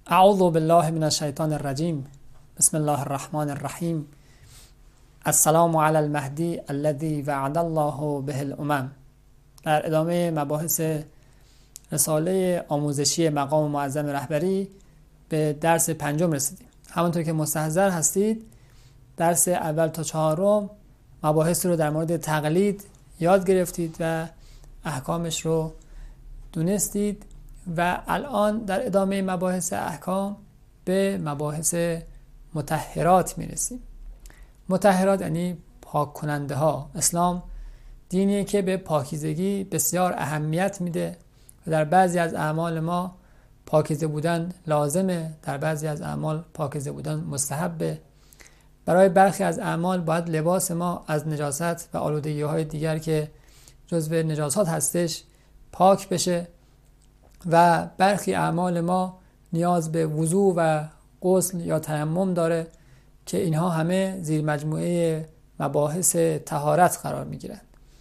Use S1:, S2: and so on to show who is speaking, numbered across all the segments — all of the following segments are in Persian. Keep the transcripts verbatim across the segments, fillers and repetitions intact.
S1: اعوذ بالله من الشیطان الرجیم. بسم الله الرحمن الرحیم. السلام علی المهدی الذی وعد الله به الامم. در ادامه مباحث رساله آموزشی مقام معظم رهبری به درس پنجم رسیدیم. همونطور که مستحضر هستید درس اول تا چهارم مباحث رو در مورد تقلید یاد گرفتید و احکامش رو دونستید و الان در ادامه مباحث احکام به مباحث مطهرات میرسیم. مطهرات یعنی پاک کننده ها. اسلام دینیه که به پاکیزگی بسیار اهمیت میده و در بعضی از اعمال ما پاکیزه بودن لازمه، در بعضی از اعمال پاکیزه بودن مستحبه. برای برخی از اعمال باید لباس ما از نجاست و آلودگی های دیگر که جزو نجاسات هستش پاک بشه و برخی اعمال ما نیاز به وضو و غسل یا تیمم داره که اینها همه زیر مجموعه مباحث طهارت قرار می گیرند.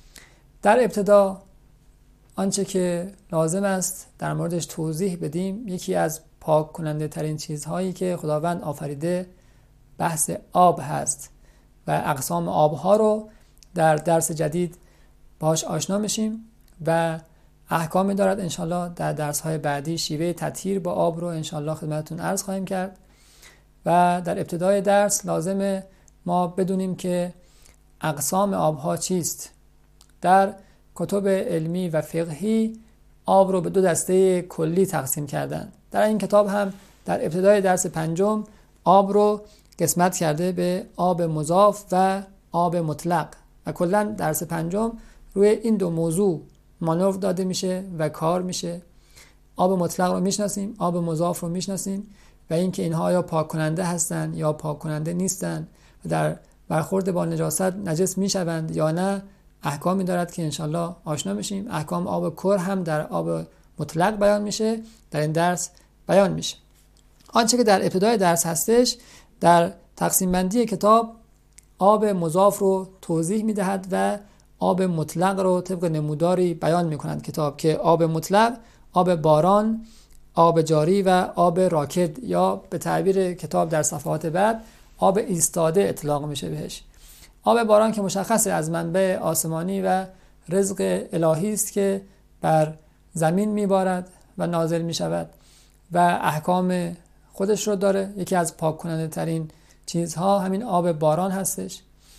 S1: در ابتدا آنچه که لازم است در موردش توضیح بدیم، یکی از پاک کننده ترین چیزهایی که خداوند آفریده بحث آب هست و اقسام آبها رو در درس جدید باهاش آشنا میشیم و احکامی دارد. انشالله در درس‌های بعدی شیوه تطهیر با آب رو انشالله خدمتتون عرض خواهیم کرد و در ابتدای درس لازمه ما بدونیم که اقسام آبها چیست. در کتب علمی و فقهی آب رو به دو دسته کلی تقسیم کردن. در این کتاب هم در ابتدای درس پنجم آب رو قسمت کرده به آب مضاف و آب مطلق و کلا درس پنجم روی این دو موضوع مانور داده میشه و کار میشه. آب مطلق رو میشناسیم، آب مضاف رو میشناسیم و اینکه اینها یا پاک کننده هستن یا پاک کننده نیستن و در برخورد با نجاست نجس میشوند یا نه احکامی دارد که انشالله آشنا میشیم. احکام آب کر هم در آب مطلق بیان میشه، در این درس بیان میشه. آنچه که در ابتدای درس هستش در تقسیم بندی کتاب آب مضاف رو توضیح میدهد و آب مطلق رو طبق نموداری بیان میکنند کتاب که آب مطلق آب باران، آب جاری و آب راکد یا به تعبیر کتاب در صفحات بعد آب ایستاده اطلاق میشه بهش. آب باران که مشخصه از منبع آسمانی و رزق الهی است که بر زمین میبارد و نازل میشود و احکام خودش رو داره. یکی از پاک کننده ترین چیزها همین آب باران هستش.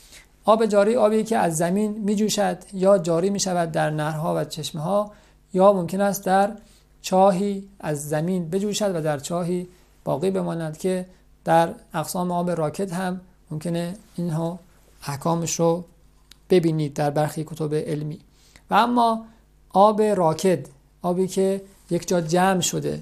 S1: آب جاری آبی که از زمین می جوشد یا جاری می شود در نهرها و چشمه ها یا ممکن است در چاهی از زمین بجوشد و در چاهی باقی بماند که در اقسام آب راکد هم ممکنه اینها احکامش رو ببینید در برخی کتب علمی. و اما آب راکد آبی که یک جا جمع شده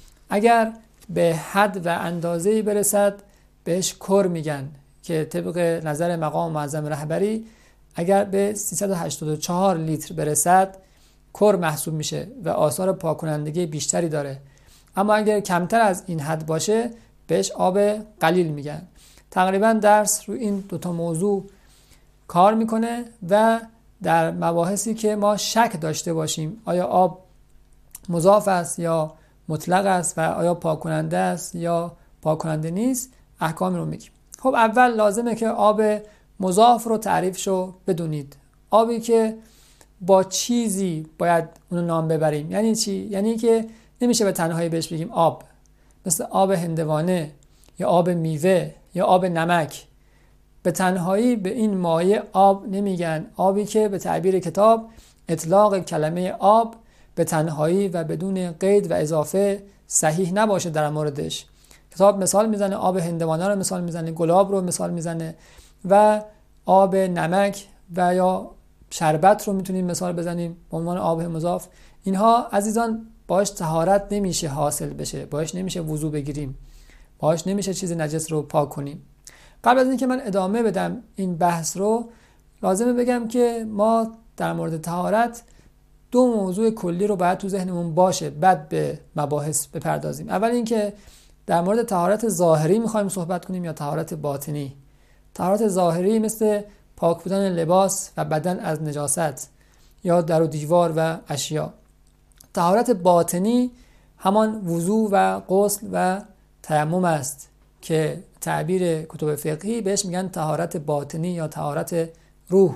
S1: اگر به حد و اندازه‌ای برسد بهش کر میگن که طبق نظر مقام معظم رهبری اگر به سیصد و هشتاد و چهار لیتر برسد کر محسوب میشه و آثار پاک‌کنندگی بیشتری داره. اما اگر کمتر از این حد باشه بهش آب قلیل میگن. تقریبا درس رو این دوتا موضوع کار میکنه و در مباحثی که ما شک داشته باشیم آیا آب مضاف است یا مطلق است و آیا پاک‌کننده است یا پاک‌کننده نیست احکام رو میگیم. خب اول لازمه که آب مضاف رو تعریفشو بدونید. آبی که با چیزی باید اونو نام ببریم. یعنی چی؟ یعنی که نمیشه به تنهایی بهش بگیم آب، مثل آب هندوانه یا آب میوه یا آب نمک. به تنهایی به این مایع آب نمیگن. آبی که به تعبیر کتاب اطلاق کلمه آب به تنهایی و بدون قید و اضافه صحیح نباشه در موردش. کتاب مثال میزنه، آب هندوانه رو مثال میزنه، گلاب رو مثال میزنه و آب نمک و یا شربت رو میتونیم مثال بزنیم به عنوان آب مضاف. اینها عزیزان باش طهارت نمیشه حاصل بشه، باش نمیشه وضو بگیریم، باش نمیشه چیز نجس رو پاک کنیم. قبل از اینکه من ادامه بدم این بحث رو لازمه بگم که ما در مورد طهارت دو موضوع کلی رو باید تو ذهنمون باشه بعد به مباحث بپردازیم. اول اینکه در مورد طهارت ظاهری میخوایم صحبت کنیم یا طهارت باطنی. طهارت ظاهری مثل پاک بودن لباس و بدن از نجاست یا در و دیوار و اشیا. طهارت باطنی همان وضو و غسل و تیمم است که تعبیر کتب فقهی بهش میگن طهارت باطنی یا طهارت روح.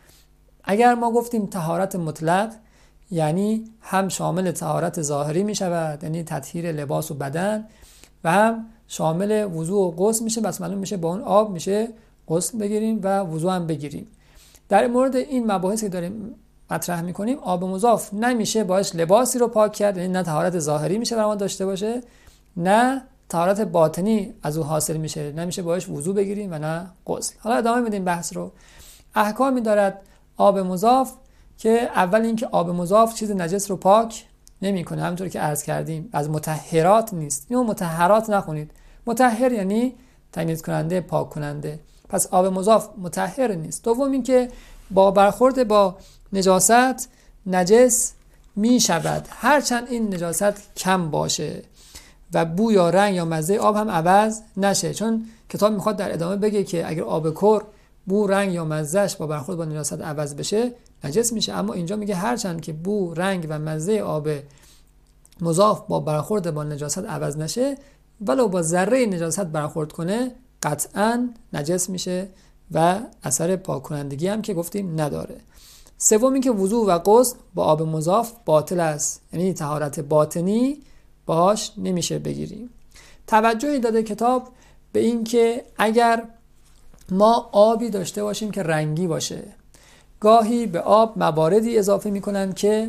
S1: اگر ما گفتیم طهارت مطلق یعنی هم شامل طهارت ظاهری می شود، یعنی تطهیر لباس و بدن، و هم شامل وضو و غسل میشه. بس معلوم میشه با اون آب میشه غسل بگیریم و وضو هم بگیریم. در مورد این مباحثی که داریم مطرح میکنیم، آب مضاف نمیشه باش لباسی رو پاک کرد، یعنی نه طهارت ظاهری میشه برای ما داشته باشه، نه طهارت باطنی از او حاصل میشه، نمیشه باش وضو بگیریم و نه غسل. حالا ادامه میدیم بحث رو. احکامی دارد آب مضاف که اول اینکه آب مضاف چیز نجس رو پاک نمیکنه، همونطور که عرض کردیم از مطهرات نیست. اینو مطهرات نخونید. مطهر یعنی تمیز کننده، پاک کننده. پس آب مضاف مطهر نیست. دوم اینکه با برخورد با نجاست نجس می شود، هرچند این نجاست کم باشه و بو یا رنگ یا مزه آب هم عوض نشه. چون کتاب میخواد در ادامه بگه که اگر آب کر بو، رنگ یا مزهش با برخورد با نجاست عوض بشه نجس میشه، اما اینجا میگه هرچند که بو، رنگ و مزه آب مضاف با برخورد با نجاست عوض نشه، ولو با ذره نجاست برخورد کنه قطعاً نجس میشه و اثر پاک کنندگی هم که گفتیم نداره. سوم این که وضو و غسل با آب مضاف باطل است، یعنی طهارت باطنی باهاش نمیشه بگیریم. توجهی داده کتاب به این که اگر ما آبی داشته باشیم که رنگی باشه، گاهی به آب مواردی اضافه میکنن که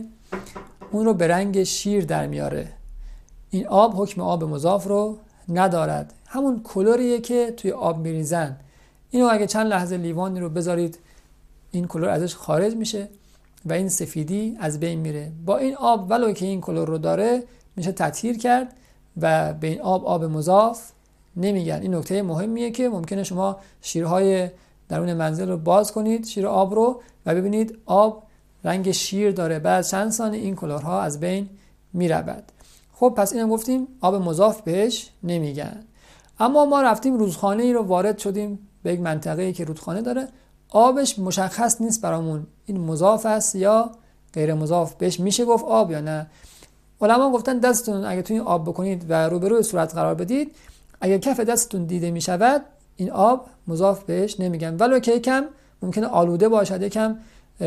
S1: اون رو به رنگ شیر در میاره. این آب حکم آب مضاف رو ندارد، همون کلوریه که توی آب میریزن. اینو اگه چند لحظه لیوانی رو بذارید این کلور ازش خارج میشه و این سفیدی از بین میره. با این آب ولو که این کلور رو داره میشه تطهیر کرد و به این آب آب مضاف نمیگن. این نکته مهمیه که ممکنه شما شیرهای درون منزل رو باز کنید، شیر آب رو، و ببینید آب رنگ شیر داره، بعد چند ثانیه این کلورها از بین میرود. خب پس اینم گفتیم آب مضاف بهش نمیگن. اما ما رفتیم رودخانه ای رو وارد شدیم به یک منطقه‌ای که رودخانه داره، آبش مشخص نیست برامون این مضاف است یا غیر مضاف، بهش میشه گفت آب یا نه. علما گفتن دستتون اگه توی این آب بکنید و روبروی صورت قرار بدید، اگه کف دستتون دیده میشود این آب مضاف بهش نمیگن، ولو که یکم ممکنه آلوده باشد، یکم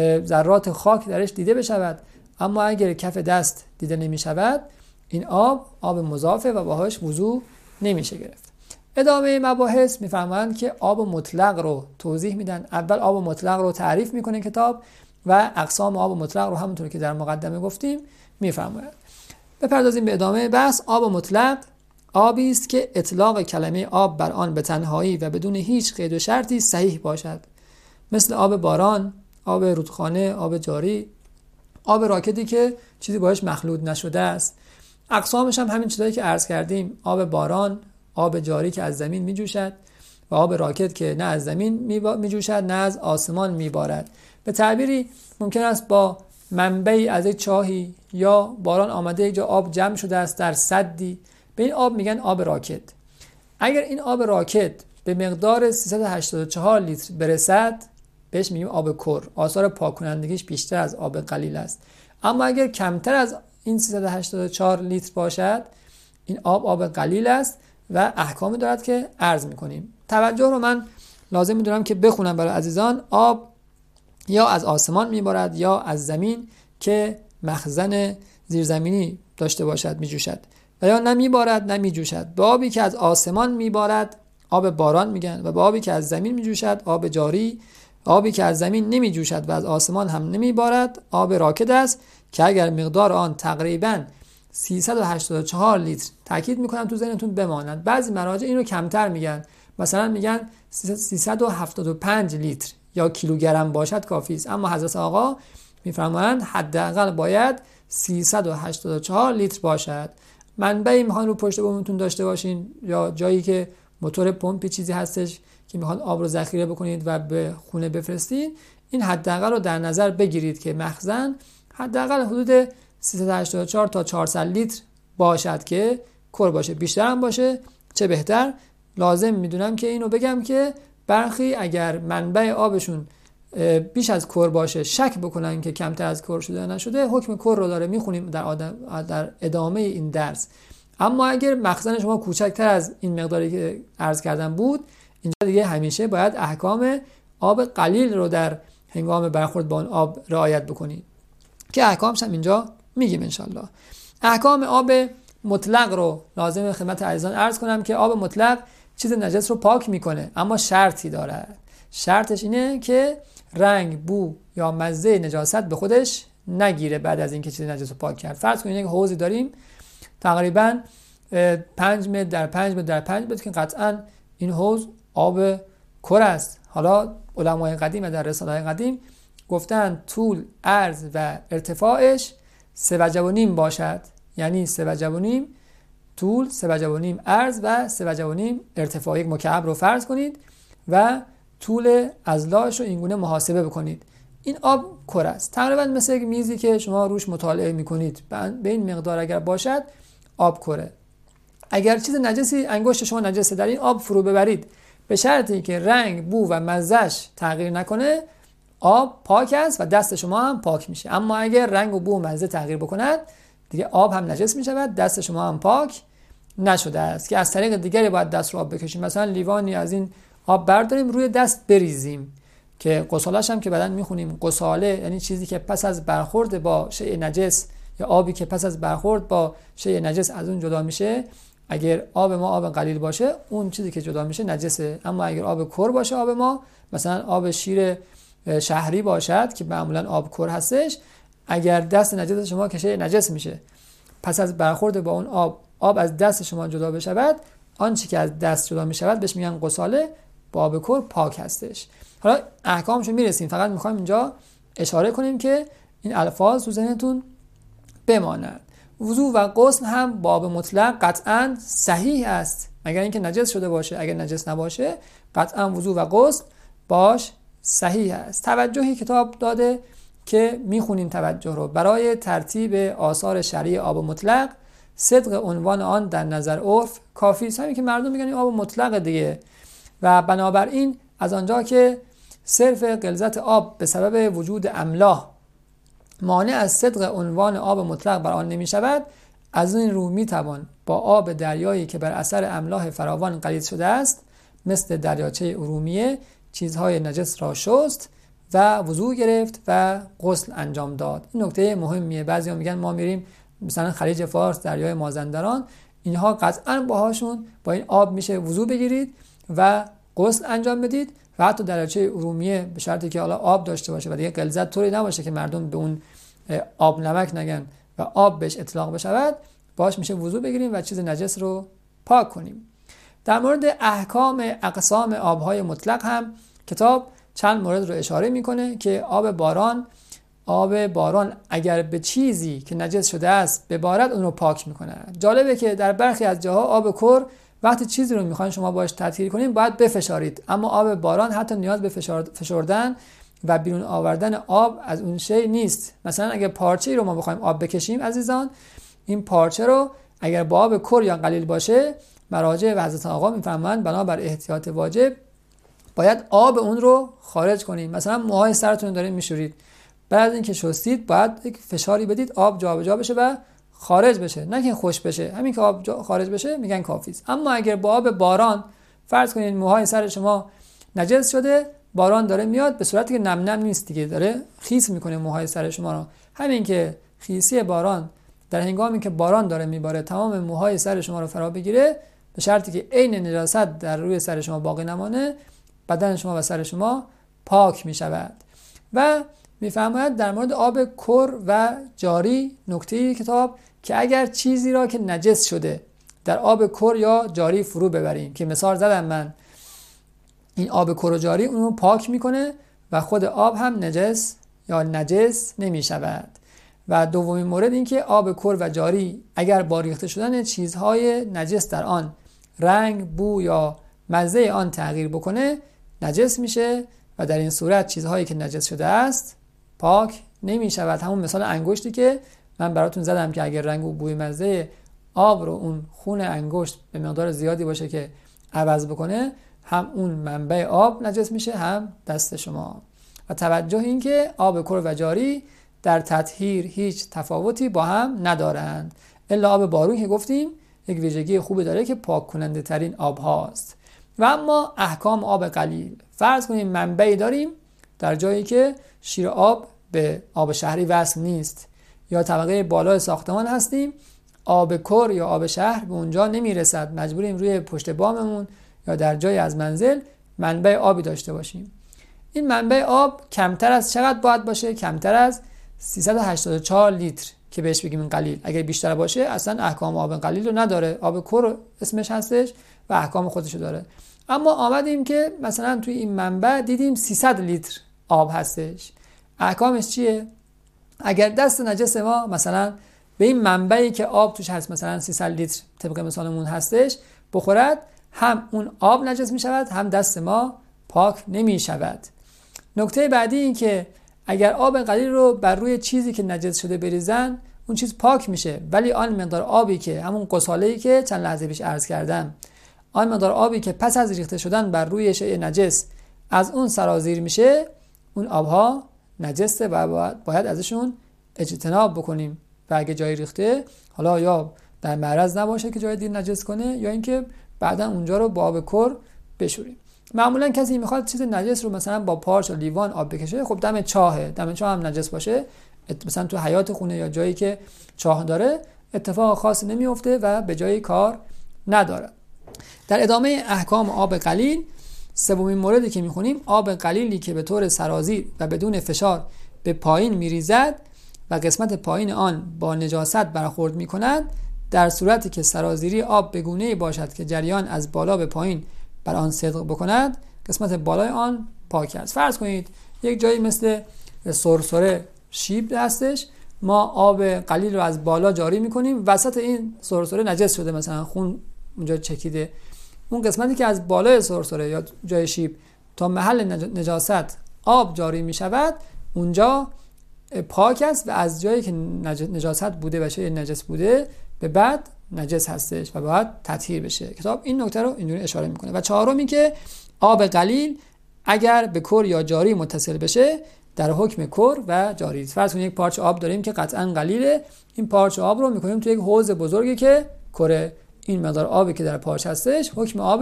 S1: ذرات خاک درش دیده بشود، اما اگر کف دست دیده نمیشود این آب آب مضافه و باهاش وضو نمیشه گرفت. ادامه مباحث میفهمند که آب مطلق رو توضیح میدن. اول آب مطلق رو تعریف میکنه کتاب و اقسام آب مطلق رو همونطور که در مقدمه گفتیم میفهمند. بپردازیم به ادامه بحث. آب مطلق آبی است که اطلاق کلمه آب بر آن به تنهایی و بدون هیچ قید و شرطی صحیح باشد، مثل آب باران، آب رودخانه، آب جاری، آب راکدی که چیزی باهاش مخلوط نشده است. اقسامش هم همین چیزایی که عرض کردیم: آب باران، آب جاری که از زمین می جوشد و آب راکد که نه از زمین می جوشد نه از آسمان می بارد. به تعبیری ممکن است با منبعی از یک چاهی یا باران آمده یک جا آب جمع شده است در سدی، به این آب میگن آب راکد. اگر این آب راکد به مقدار سیصد و هشتاد و چهار لیتر برسد بهش میگیم آب کر، آثار پاک کنندگیش بیشتر از آب قلیل است. اما اگر کمتر از این سیصد و هشتاد و چهار لیتر باشد این آب آب قلیل است و احکامی دارد که عرض میکنیم. توجه رو من لازم میدونم که بخونم برای عزیزان. آب یا از آسمان میبارد یا از زمین که مخزن زیرزمینی داشته باشد میجوشد، و یا نمیبارد نمیجوشد. به آبی که از آسمان میبارد آب باران میگن و به آبی که از زمین میجوشد آب جاری. آبی که از زمین نمیجوشد و از آسمان هم نمیبارد آب راکد است که اگر مقدار آن تقریباً سیصد و هشتاد و چهار لیتر، تاکید میکنم تو ذهنتون بماند، بعضی مراجع اینو کمتر میگن، مثلا میگن سیصد و هفتاد و پنج لیتر یا کیلوگرم باشد کافی است، اما حضرت آقا میفرمایند حداقل باید سیصد و هشتاد و چهار لیتر باشد. منبعی میخوان رو پشت بومتون داشته باشین یا جایی که موتور پمپی چیزی هستش که میخوان آب رو ذخیره بکنید و به خونه بفرستید، این حداقل رو در نظر بگیرید که مخزن حداقل حدود سیصد و هشتاد و چهار تا چهارصد لیتر باشد که کر باشه. بیشتر هم باشه چه بهتر. لازم میدونم که اینو بگم که برخی اگر منبع آبشون بیش از کر باشه شک بکنن که کمتر از کر شده نشده، حکم کر رو داره میخونیم در, در ادامه این درس. اما اگر مخزن شما کوچکتر از این مقداری که عرض کردم بود، اینجا دیگه همیشه باید احکام آب قلیل رو در هنگام برخورد با اون آب رعایت بکنید که احکامش هم اینجا میگیم انشالله. احکام آب مطلق رو لازم خدمت عزیزان عرض کنم که آب مطلق چیز نجس رو پاک میکنه، اما شرطی دارد. شرطش اینه که رنگ، بو یا مزه نجاست به خودش نگیره بعد از اینکه چیز نجس رو پاک کرد. فرض کنید یک حوضی داریم تقریبا پنج متر در پنج متر در پنج متر که قطعا این حوض آب کر است. حالا علمای قدیم در رساله‌های قدیم گفتن طول، عرض و ارتفاعش سه وجب و نیم باشد، یعنی سه وجب و نیم طول، سه وجب و نیم عرض و سه وجب و نیم ارتفاع. یک مکعب رو فرض کنید و طول اضلاعش رو اینگونه محاسبه بکنید. این آب کر است، تقریبا مثل یک میزی که شما روش مطالعه میکنید، به این مقدار اگر باشد آب کره. اگر چیز نجسی انگشت شما نجسه در این آب فرو ببرید، به شرطی که رنگ، بو و مزهش تغییر نکنه، آب پاک است و دست شما هم پاک میشه. اما اگر رنگ و بو و مزه تغییر بکند، دیگه آب هم نجس میشود، دست شما هم پاک نشده است که از طریق دیگری باید دست رو آب بکشیم. مثلا لیوانی از این آب برداریم روی دست بریزیم که غسالش هم که بعداً میخونیم غساله یعنی چیزی که پس از برخورد با شیء نجس یا آبی که پس از برخورد با شیء نجس از اون جدا میشه. اگر آب ما آب قلیل باشه، اون چیزی که جدا میشه نجسه. اما اگر آب کر باشه آب ما، مثلا آب شیر شهری باشد که معمولا آب کر هستش، اگر دست نجس شما که شیء نجس میشه، پس از برخورد با اون آب آب از دست شما جدا بشود، آنچه که از دست جدا میشود بهش میگن غساله، با آب کر پاک هستش. حالا احکامشو میرسیم، فقط میخوایم اینجا اشاره کنیم که این الفاظ تو ذهنتون بماند. وضو و غسل هم با آب مطلق قطعاً صحیح است، مگر اینکه نجس شده باشه. اگر نجس نباشه قطعاً وضو و غسل باش صحیح است. توجهی کتاب داده که میخونیم توجه رو برای ترتیب آثار شرعی آب مطلق، صدق عنوان آن در نظر عرف کافی است. همین که مردم میگن این آب مطلق دیگه، و بنابراین از آنجا که صرف غلظت آب به سبب وجود املاح مانع از صدق عنوان آب مطلق بر آن نمی شود، از این رو می توان با آب دریایی که بر اثر املاح فراوان غلیظ شده است مثل دریاچه ارومیه چیزهای نجس را شست و وضو گرفت و غسل انجام داد. این نکته مهمیه. بعضیا میگن ما میریم مثلا خلیج فارس، دریای مازندران، اینها قطعا باهاشون با این آب میشه وضو بگیرید و غسل انجام بدید، و حتی دریاچه ارومیه به شرطی که حالا آب داشته باشه و دیگه غلظت طوری نباشه که مردم به اون آب نمک نگن و آب بهش اطلاق بشود، باش میشه وضو بگیریم و چیز نجس رو پاک کنیم. در مورد احکام اقسام آبهای مطلق هم کتاب چند مورد رو اشاره میکنه که آب باران آب باران اگر به چیزی که نجس شده است ببارد اون رو پاک میکنه. جالبه که در برخی از جاها آب کر وقتی چیزی رو میخواین شما باش تطهیر کنین باید بفشارید، اما آب باران حتی نیاز به فشردن و بیرون آوردن آب از اون شی نیست. مثلا اگر پارچه‌ای رو ما بخوایم آب بکشیم عزیزان، این پارچه رو اگر با آب کر یا قلیل باشه، مراجع و حضرت آقا میفرمایند بنابر احتیاط واجب باید آب اون رو خارج کنیم. مثلا موهای سرتون دارین میشورید، بعد از اینکه شستید باید یک فشاری بدید آب جابجا بشه و خارج بشه، نه که خوش بشه. همین که آب خارج بشه میگن کافی است. اما اگر با آب باران فرض کنید موهای سر شما نجس شده، باران داره میاد به صورتی که نم نم نیست دیگه، داره خیس میکنه موهای سر شما رو، همین که خیسی باران در هنگامی که باران داره میباره تمام موهای سر شما رو فرا بگیره، به شرطی که عین نجاست در روی سر شما باقی نمانه، بدن شما و سر شما پاک میشود. و میفرماید در مورد آب کر و جاری نکته کتاب که اگر چیزی را که نجس شده در آب کر یا جاری فرو ببریم، که مثال زدم من، این آب کر و جاری اونو پاک میکنه و خود آب هم نجس یا نجس نمی شود. و دومین مورد این که آب کر و جاری اگر با ریخته شدن چیزهای نجس در آن رنگ، بو یا مزه آن تغییر بکنه نجس میشه و در این صورت چیزهایی که نجس شده است پاک نمی شود. همون مثال انگشتی که من براتون زدم که اگر رنگ و بوی مزه آب رو اون خون انگشت به مقدار زیادی باشه که عوض بکنه، هم اون منبع آب نجس میشه هم دست شما. و توجه این که آب کر و جاری در تطهیر هیچ تفاوتی با هم ندارند، الا آب بارون که گفتیم یک ویژگی خوبی داره که پاک کننده ترین آب هاست. و اما احکام آب قلیل، فرض کنیم منبعی داریم در جایی که شیر آب به آب شهری وصل نیست، یا طبقه بالای ساختمان هستیم، آب کر یا آب شهر به اونجا نمیرسد، مجبوریم روی پشت باممون یا در جای از منزل منبع آبی داشته باشیم. این منبع آب کمتر از چقدر باید باشه؟ کمتر از سیصد و هشتاد و چهار لیتر که بهش بگیم این قلیل. اگر بیشتر باشه اصلا احکام آب قلیل رو نداره، آب کر اسمش هستش و احکام خودشو داره. اما آمدیم که مثلا توی این منبع دیدیم سیصد لیتر آب هستش، احکامش چیه؟ اگر دست نجس ما مثلا به این منبعی که آب توش هست مثلا سیصد لیتر طبق مثالمون هستش بخورد، هم اون آب نجس می شود هم دست ما پاک نمی شود. نکته بعدی این که اگر آب قلیل رو بر روی چیزی که نجس شده بریزن اون چیز پاک میشه، ولی آن مقدار آبی که همون قصاله‌ای که چند لحظه پیش عرض کردم، آن مقدار آبی که پس از ریخته شدن بر روی شیء نجس از اون سرازیر میشه، اون آبها نجسه و باید ازشون اجتناب بکنیم. و اگه جای ریخته حالا یا در معرض نباشه که جای دیر نجس کنه، یا اینکه بعدا اونجا رو با آب کر بشوریم. معمولا کسی میخواد چیز نجس رو مثلا با پارچ یا لیوان آب بکشه، خب دم چاهه، دم چاه هم نجس باشه، مثلا تو حیاط خونه یا جایی که چاه داره اتفاق خاصی نمیفته و به جای کار نداره. در ادامه احکام آب قلیل، سومین موردی که میخونیم، آب قلیلی که به طور سرازیر و بدون فشار به پایین میریزد و قسمت پایین آن با نجاست برخورد میکند، در صورتی که سرازیری آب به گونه‌ای باشد که جریان از بالا به پایین بر آن صدق بکند، قسمت بالای آن پاک است. فرض کنید یک جایی مثل سرسره شیب هستش، ما آب قلیل رو از بالا جاری میکنیم، وسط این سرسره نجس شده، مثلا خون اونجا چکیده، اون قسمتی که از بالای سرسره یا جای شیب تا محل نجاست آب جاری میشود اونجا پاک است و از جایی که نجاست بوده و شیء نجس بوده به بعد نجس هستش و باید تطهیر بشه. کتاب این نکته رو اینجوری اشاره میکنه. و چهارمی که آب قلیل اگر به کر یا جاری متصل بشه در حکم کر و جاری است. فرض کنید یک پارچه آب داریم که قطعاً قلیله، این پارچه آب رو میکنیم توی یک حوض بزرگی که کره، این مقدار آبی که در پارچه هستش حکم آب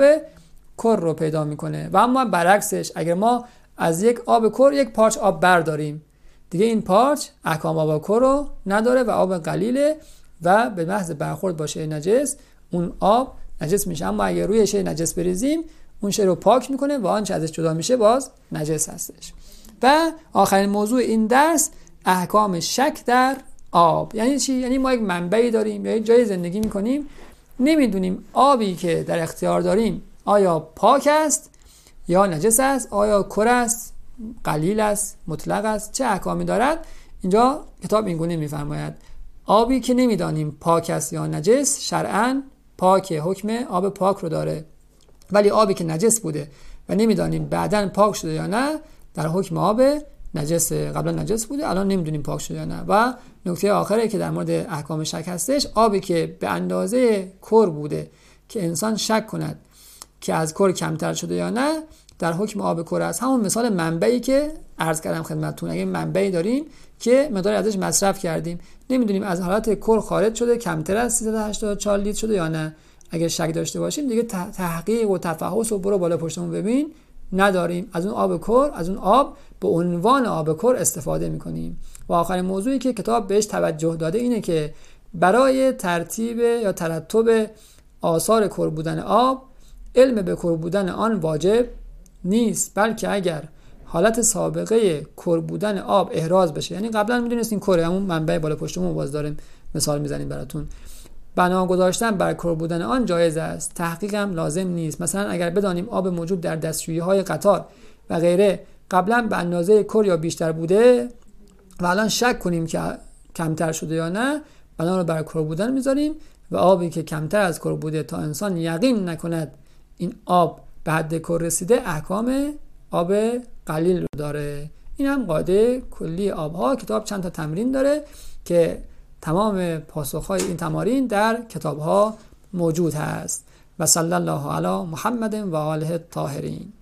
S1: کر رو پیدا میکنه. و اما برعکسش، اگر ما از یک آب کر یک پارچه آب برداریم، دیگه این پارچ احکام آب کر رو نداره و آب قلیله و به محض برخورد با شیء نجس اون آب نجس میشه. اما اگر روی شیء نجس بریزیم اون شیء رو پاک میکنه و آنچه ازش جدا میشه باز نجس هستش. و آخرین موضوع این درس احکام شک در آب. یعنی چی؟ یعنی ما یک منبعی داریم یا یک جای زندگی میکنیم، نمیدونیم آبی که در اختیار داریم آیا پاک است یا نجس است، آیا کر است، قلیل است، مطلق است، چه احکامی دارد. اینجا کتاب اینگونه میفرماید آبی که نمیدانیم پاک است یا نجس شرعاً پاک، حکم آب پاک رو داره، ولی آبی که نجس بوده و نمیدانیم بعداً پاک شده یا نه در حکم آب نجس، قبلا نجس بوده الان نمیدونیم پاک شده یا نه. و نکته آخری که در مورد احکام شک هستش، آبی که به اندازه کر بوده که انسان شک کند که از کر کمتر شده یا نه در حکم آب کر است. همون مثال منبعی که عرض کردم خدمتتون، اگه منبعی داریم که مقداری ازش مصرف کردیم نمیدونیم از حالت کر خارج شده کمتر از سیصد و هشتاد و چهار لیتر شده یا نه، اگه شک داشته باشیم دیگه تحقیق و تفحص و برو بالا پشتمون ببین نداریم، از اون آب کر، از اون آب به عنوان آب کر استفاده میکنیم. و آخرین موضوعی که کتاب بهش توجه داده اینه که برای ترتیب یا ترتب آثار کر بودن آب علم به کر بودن آن واجب نیست، بلکه اگر حالت سابقه کر بودن آب احراز بشه، یعنی قبلا میدونستین کره، همون منبع بالا پشتمون باز داریم مثال میزنیم براتون، بنا گذاشتن بر کر بودن آن جایز است، تحقیق هم لازم نیست. مثلا اگر بدانیم آب موجود در دستشویی‌های قطار و غیره قبلا به اندازه کر یا بیشتر بوده و الان شک کنیم که کمتر شده یا نه، بنا رو بر کر بودن میذاریم و آبی که کمتر از کر بوده تا انسان یقین نکند این آب به حد کر رسیده احکام آب قلیل رو داره. این هم قاعده کلی آبها. کتاب چند تا تمرین داره که تمام پاسخهای این تمارین در کتابها موجود هست. و صلی الله علی محمد و آله الطاهرین.